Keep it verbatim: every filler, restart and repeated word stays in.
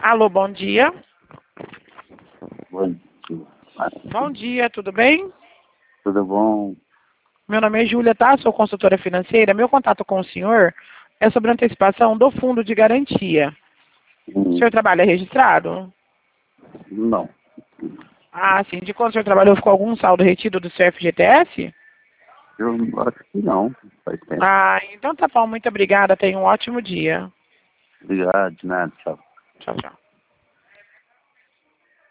Alô, bom dia. Bom dia. Bom dia, tudo bem? Tudo bom? Meu nome é Júlia, tá? Sou consultora financeira. Meu contato com o senhor é sobre a antecipação do fundo de garantia. O Hum, senhor trabalha registrado? Não. Ah, sim. De quando o senhor trabalhou, ficou algum saldo retido do seu F G T S? Eu acho que não. Faz tempo. Ah, então tá bom. Muito obrigada. Tenha um ótimo dia. Obrigado, de nada. Tchau. Tchau, tchau.